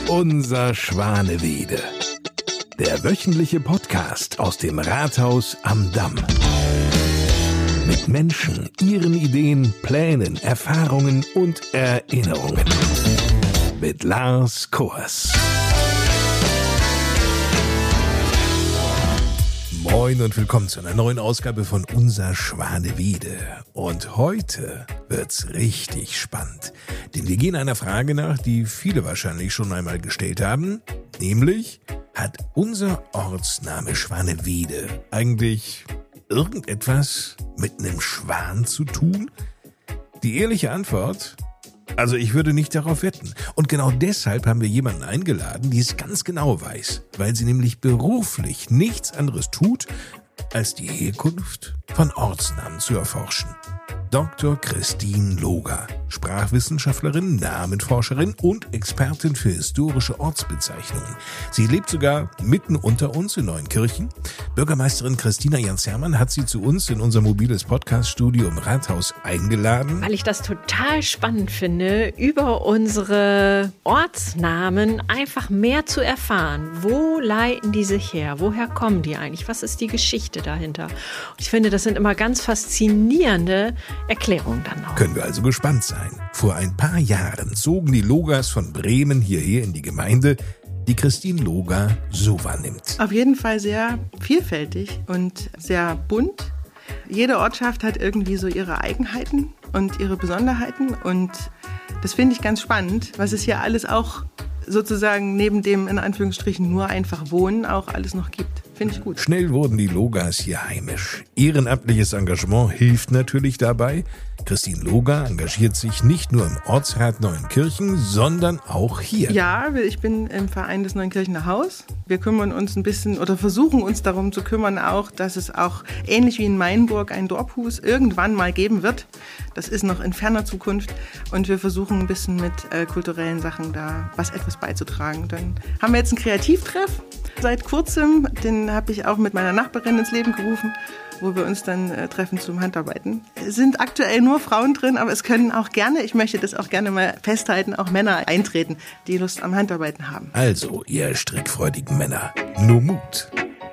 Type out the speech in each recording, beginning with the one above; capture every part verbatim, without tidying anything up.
Unser Schwanewede. Der wöchentliche Podcast aus dem Rathaus am Damm. Mit Menschen, ihren Ideen, Plänen, Erfahrungen und Erinnerungen. Mit Lars Kors. Moin und willkommen zu einer neuen Ausgabe von Unser Schwanewede. Und heute wird's richtig spannend. Denn wir gehen einer Frage nach, die viele wahrscheinlich schon einmal gestellt haben. Nämlich, hat unser Ortsname Schwanewede eigentlich irgendetwas mit einem Schwan zu tun? Die ehrliche Antwort: Also ich würde nicht darauf wetten. Und genau deshalb haben wir jemanden eingeladen, die es ganz genau weiß, weil sie nämlich beruflich nichts anderes tut, als die Herkunft von Ortsnamen zu erforschen. Doktor Christine Loger, Sprachwissenschaftlerin, Namenforscherin und Expertin für historische Ortsbezeichnungen. Sie lebt sogar mitten unter uns in Neunkirchen. Bürgermeisterin Christina Jans-Hermann hat sie zu uns in unser mobiles Podcast-Studio im Rathaus eingeladen. Weil ich das total spannend finde, über unsere Ortsnamen einfach mehr zu erfahren. Wo leiten die sich her? Woher kommen die eigentlich? Was ist die Geschichte dahinter? Und ich finde, das sind immer ganz faszinierende Erklärung dann auch. Können wir also gespannt sein. Vor ein paar Jahren zogen die Logers von Bremen hierher in die Gemeinde, die Christine Loger so wahrnimmt. Auf jeden Fall sehr vielfältig und sehr bunt. Jede Ortschaft hat irgendwie so ihre Eigenheiten und ihre Besonderheiten und das finde ich ganz spannend, was es hier alles auch sozusagen neben dem in Anführungsstrichen nur einfach Wohnen auch alles noch gibt. Finde ich gut. Schnell wurden die Logers hier heimisch. Ehrenamtliches Engagement hilft natürlich dabei. Christine Loger engagiert sich nicht nur im Ortsrat Neunkirchen, sondern auch hier. Ja, ich bin im Verein des Neunkirchener Haus. Wir kümmern uns ein bisschen oder versuchen uns darum zu kümmern auch, dass es auch ähnlich wie in Mainburg ein Dorfhus irgendwann mal geben wird. Das ist noch in ferner Zukunft und wir versuchen ein bisschen mit äh, kulturellen Sachen da was etwas beizutragen. Dann haben wir jetzt einen Kreativtreff seit kurzem, den habe ich auch mit meiner Nachbarin ins Leben gerufen, wo wir uns dann äh, treffen zum Handarbeiten. Es sind aktuell nur Frauen drin, aber es können auch gerne, ich möchte das auch gerne mal festhalten, auch Männer eintreten, die Lust am Handarbeiten haben. Also, ihr strickfreudigen Männer, nur Mut.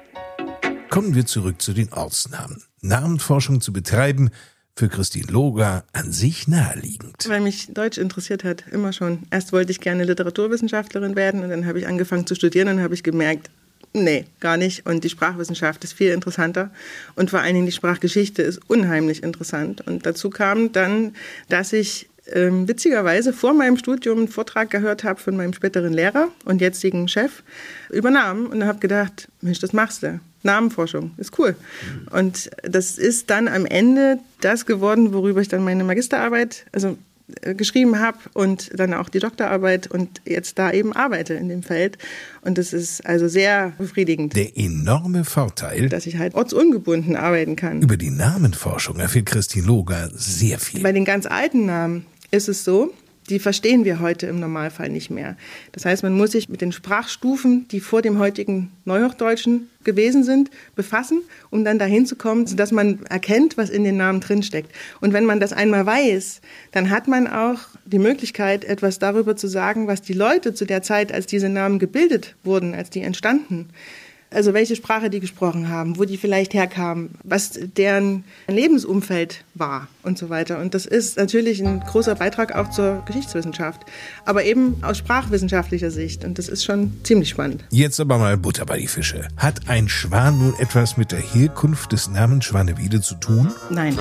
Kommen wir zurück zu den Ortsnamen. Namenforschung zu betreiben, für Christine Loger an sich naheliegend. Weil mich Deutsch interessiert hat, immer schon. Erst wollte ich gerne Literaturwissenschaftlerin werden und dann habe ich angefangen zu studieren und habe ich gemerkt, nee, gar nicht. Und die Sprachwissenschaft ist viel interessanter. Und vor allen Dingen die Sprachgeschichte ist unheimlich interessant. Und dazu kam dann, dass ich ähm, witzigerweise vor meinem Studium einen Vortrag gehört habe von meinem späteren Lehrer und jetzigen Chef über Namen. Und habe gedacht, Mensch, das machst du. Namenforschung, ist cool. Und das ist dann am Ende das geworden, worüber ich dann meine Magisterarbeit, also geschrieben habe und dann auch die Doktorarbeit und jetzt da eben arbeite in dem Feld. Und das ist also sehr befriedigend. Der enorme Vorteil, dass ich halt ortsungebunden arbeiten kann. Über die Namenforschung erfährt Christine Loger sehr viel. Bei den ganz alten Namen ist es so, die verstehen wir heute im Normalfall nicht mehr. Das heißt, man muss sich mit den Sprachstufen, die vor dem heutigen Neuhochdeutschen gewesen sind, befassen, um dann dahin zu kommen, sodass man erkennt, was in den Namen drinsteckt. Und wenn man das einmal weiß, dann hat man auch die Möglichkeit, etwas darüber zu sagen, was die Leute zu der Zeit, als diese Namen gebildet wurden, als die entstanden, also welche Sprache die gesprochen haben, wo die vielleicht herkamen, was deren Lebensumfeld war und so weiter. Und das ist natürlich ein großer Beitrag auch zur Geschichtswissenschaft, aber eben aus sprachwissenschaftlicher Sicht. Und das ist schon ziemlich spannend. Jetzt aber mal Butter bei die Fische. Hat ein Schwan nun etwas mit der Herkunft des Namens Schwanewede zu tun? Nein.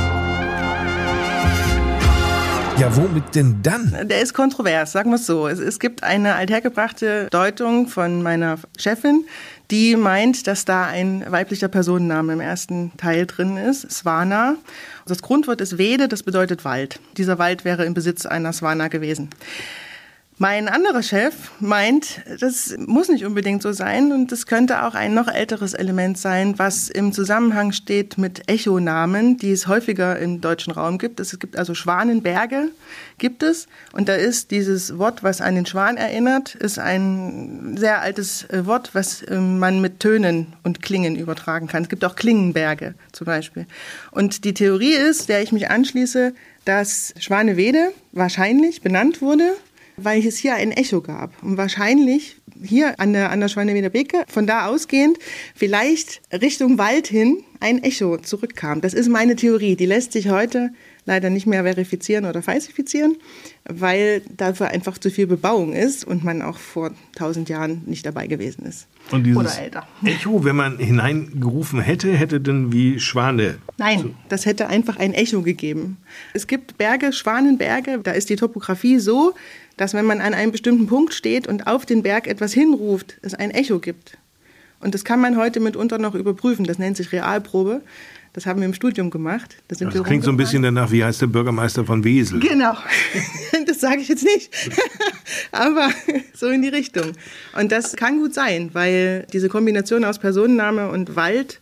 Ja, womit denn dann? Der ist kontrovers, sagen wir es so. Es, es gibt eine althergebrachte Deutung von meiner Chefin, die meint, dass da ein weiblicher Personenname im ersten Teil drin ist, Swana. Das Grundwort ist Wede, das bedeutet Wald. Dieser Wald wäre im Besitz einer Swana gewesen. Mein anderer Chef meint, das muss nicht unbedingt so sein und das könnte auch ein noch älteres Element sein, was im Zusammenhang steht mit Echonamen, die es häufiger im deutschen Raum gibt. Es gibt also Schwanenberge, gibt es. Und da ist dieses Wort, was an den Schwan erinnert, ist ein sehr altes Wort, was man mit Tönen und Klingen übertragen kann. Es gibt auch Klingenberge zum Beispiel. Und die Theorie ist, der ich mich anschließe, dass Schwanewede wahrscheinlich benannt wurde weil es hier ein Echo gab. Und wahrscheinlich hier an der, an der Schwaneweder Beke, von da ausgehend, vielleicht Richtung Wald hin ein Echo zurückkam. Das ist meine Theorie. Die lässt sich heute leider nicht mehr verifizieren oder falsifizieren, weil dafür einfach zu viel Bebauung ist und man auch vor tausend Jahren nicht dabei gewesen ist. Und dieses oder älter. Echo, wenn man hineingerufen hätte, hätte dann wie Schwane... Nein, das hätte einfach ein Echo gegeben. Es gibt Berge, Schwanenberge, da ist die Topografie so, dass wenn man an einem bestimmten Punkt steht und auf den Berg etwas hinruft, es ein Echo gibt. Und das kann man heute mitunter noch überprüfen. Das nennt sich Realprobe. Das haben wir im Studium gemacht. Da sind das wir klingt so ein bisschen danach, wie heißt der Bürgermeister von Wesel? Genau, das sage ich jetzt nicht, aber so in die Richtung. Und das kann gut sein, weil diese Kombination aus Personenname und Wald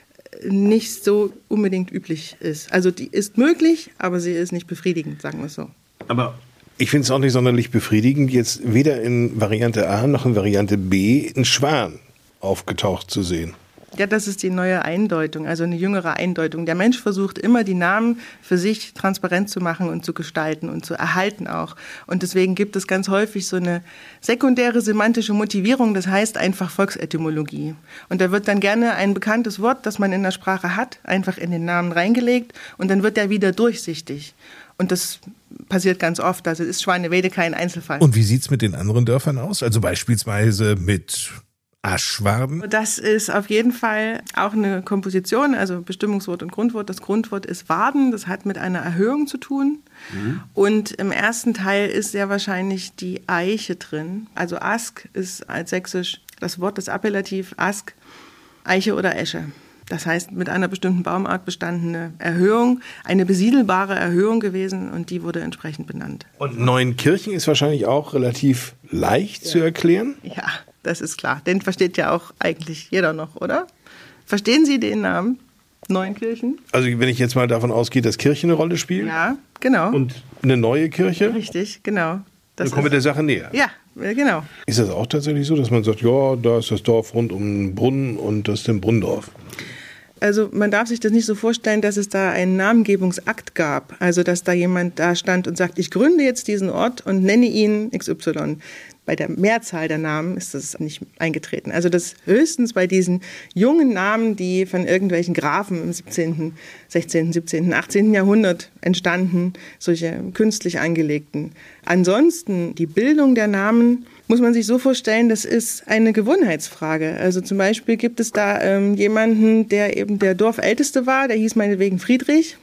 nicht so unbedingt üblich ist. Also die ist möglich, aber sie ist nicht befriedigend, sagen wir es so. Aber ich finde es auch nicht sonderlich befriedigend, jetzt weder in Variante A noch in Variante B ein Schwan aufgetaucht zu sehen. Ja, das ist die neue Eindeutung, also eine jüngere Eindeutung. Der Mensch versucht immer, die Namen für sich transparent zu machen und zu gestalten und zu erhalten auch. Und deswegen gibt es ganz häufig so eine sekundäre semantische Motivierung, das heißt einfach Volksetymologie. Und da wird dann gerne ein bekanntes Wort, das man in der Sprache hat, einfach in den Namen reingelegt und dann wird der wieder durchsichtig. Und das passiert ganz oft, also ist Schwanewede kein Einzelfall. Und wie sieht's mit den anderen Dörfern aus? Also beispielsweise mit Aschwarden? Das ist auf jeden Fall auch eine Komposition, also Bestimmungswort und Grundwort. Das Grundwort ist Warden, das hat mit einer Erhöhung zu tun. Mhm. Und im ersten Teil ist sehr wahrscheinlich die Eiche drin. Also Ask ist als sächsisch das Wort, das Appellativ Ask, Eiche oder Esche. Das heißt, mit einer bestimmten Baumart bestandene Erhöhung, eine besiedelbare Erhöhung gewesen und die wurde entsprechend benannt. Und Neuenkirchen ist wahrscheinlich auch relativ leicht ja. zu erklären? Ja, das ist klar. Den versteht ja auch eigentlich jeder noch, oder? Verstehen Sie den Namen Neuenkirchen? Also wenn ich jetzt mal davon ausgehe, dass Kirche eine Rolle spielt? Ja, genau. Und eine neue Kirche? Richtig, genau. Das dann kommen wir der Sache näher. Ja, genau. Ist das auch tatsächlich so, dass man sagt, ja, da ist das Dorf rund um den Brunnen und das ist ein Brunnendorf? Also man darf sich das nicht so vorstellen, dass es da einen Namengebungsakt gab. Also dass da jemand da stand und sagt, ich gründe jetzt diesen Ort und nenne ihn X Y. Bei der Mehrzahl der Namen ist das nicht eingetreten. Also das höchstens bei diesen jungen Namen, die von irgendwelchen Grafen im siebzehnten, sechzehnten, siebzehnten, achtzehnten Jahrhundert entstanden, solche künstlich angelegten. Ansonsten die Bildung der Namen muss man sich so vorstellen, das ist eine Gewohnheitsfrage. Also zum Beispiel gibt es da ähm, jemanden, der eben der Dorfälteste war, der hieß meinetwegen Friedrich.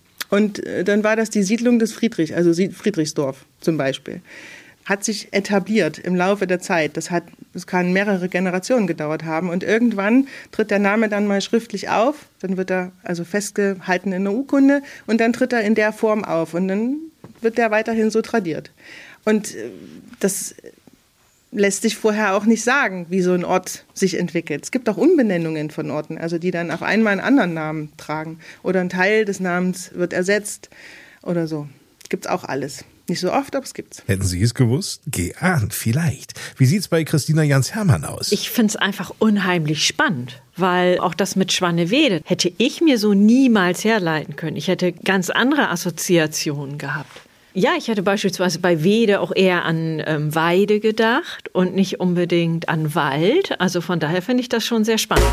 Und äh, dann war das die Siedlung des Friedrich, also Friedrichsdorf zum Beispiel. Hat sich etabliert im Laufe der Zeit. Das hat, das kann mehrere Generationen gedauert haben. Und irgendwann tritt der Name dann mal schriftlich auf. Dann wird er also festgehalten in einer Urkunde. Und dann tritt er in der Form auf. Und dann wird der weiterhin so tradiert. Und das lässt sich vorher auch nicht sagen, wie so ein Ort sich entwickelt. Es gibt auch Umbenennungen von Orten, also die dann auf einmal einen anderen Namen tragen. Oder ein Teil des Namens wird ersetzt oder so. Gibt's auch alles. Nicht so oft, aber es gibt's. Hätten Sie es gewusst? Geahnt, vielleicht. Wie sieht's bei Christina Jans-Hermann aus? Ich find's einfach unheimlich spannend, weil auch das mit Schwanewede hätte ich mir so niemals herleiten können. Ich hätte ganz andere Assoziationen gehabt. Ja, ich hätte beispielsweise bei Wede auch eher an ähm, Weide gedacht und nicht unbedingt an Wald. Also von daher finde ich das schon sehr spannend.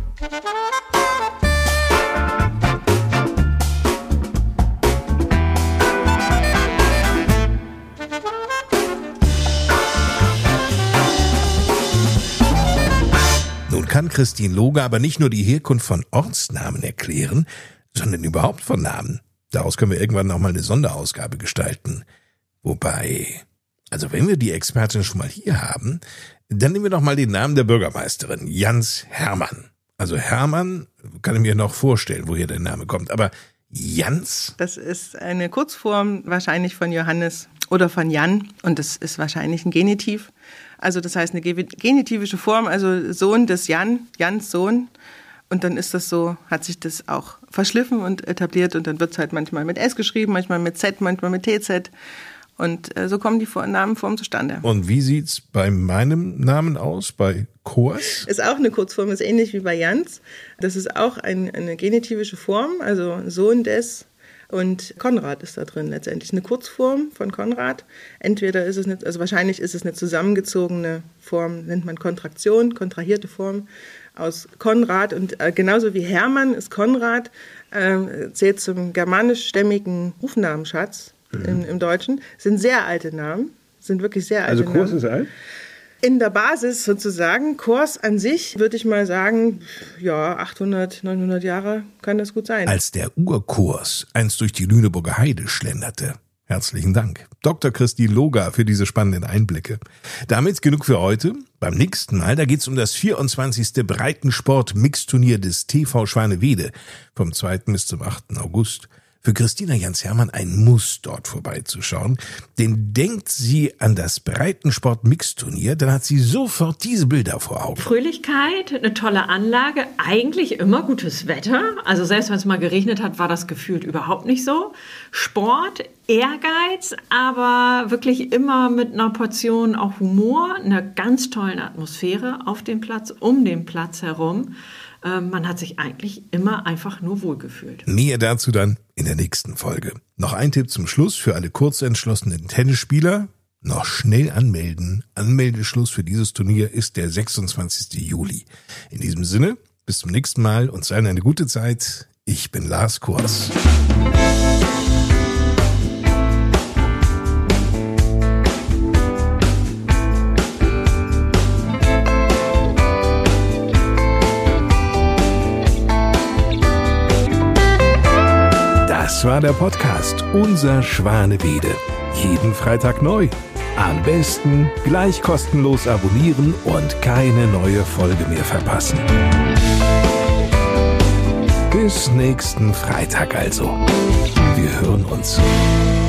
Nun kann Christine Loge aber nicht nur die Herkunft von Ortsnamen erklären, sondern überhaupt von Namen. Daraus können wir irgendwann noch mal eine Sonderausgabe gestalten. Wobei, also wenn wir die Expertin schon mal hier haben, dann nehmen wir doch mal den Namen der Bürgermeisterin, Jans-Hermann. Also Hermann kann ich mir noch vorstellen, woher der Name kommt, aber Jans? Das ist eine Kurzform wahrscheinlich von Johannes oder von Jan und das ist wahrscheinlich ein Genitiv. Also das heißt eine genitivische Form, also Sohn des Jan, Jans Sohn. Und dann ist das so, hat sich das auch verschliffen und etabliert und dann wird es halt manchmal mit S geschrieben, manchmal mit Z, manchmal mit T Z. Und äh, so kommen die Namenformen zustande. Und wie sieht's bei meinem Namen aus, bei Kors? Ist auch eine Kurzform, ist ähnlich wie bei Jans. Das ist auch ein, eine genitivische Form, also Sohn des, Und Konrad ist da drin letztendlich, eine Kurzform von Konrad. Entweder ist es, eine, also wahrscheinlich ist es eine zusammengezogene Form, nennt man Kontraktion, kontrahierte Form aus Konrad. Und äh, genauso wie Hermann ist Konrad, äh, zählt zum germanischstämmigen Rufnamenschatz mhm. im, im Deutschen. Sind sehr alte Namen, sind wirklich sehr alte Namen. Also Kurs ist alt? In der Basis sozusagen, Kors an sich, würde ich mal sagen, ja, achthundert, neunhundert Jahre kann das gut sein. Als der Urkurs einst durch die Lüneburger Heide schlenderte. Herzlichen Dank, Doktor Christine Loga, für diese spannenden Einblicke. Damit genug für heute. Beim nächsten Mal, da geht's um das vierundzwanzigste Breitensport-Mixturnier des T V Schwanewede vom zweiten bis zum achten August. Für Christina Jans-Hermann ein Muss, dort vorbeizuschauen. Denn denkt sie an das Breitensport-Mixturnier, dann hat sie sofort diese Bilder vor Augen. Fröhlichkeit, eine tolle Anlage, eigentlich immer gutes Wetter. Also selbst wenn es mal geregnet hat, war das gefühlt überhaupt nicht so. Sport, Ehrgeiz, aber wirklich immer mit einer Portion auch Humor, einer ganz tollen Atmosphäre auf dem Platz, um den Platz herum. Man hat sich eigentlich immer einfach nur wohlgefühlt. Mehr dazu dann in der nächsten Folge. Noch ein Tipp zum Schluss für alle kurzentschlossenen Tennisspieler. Noch schnell anmelden. Anmeldeschluss für dieses Turnier ist der sechsundzwanzigste Juli. In diesem Sinne, bis zum nächsten Mal und seien eine gute Zeit. Ich bin Lars Kors. Das war der Podcast Unser Schwanewede. Jeden Freitag neu. Am besten gleich kostenlos abonnieren und keine neue Folge mehr verpassen. Bis nächsten Freitag also. Wir hören uns.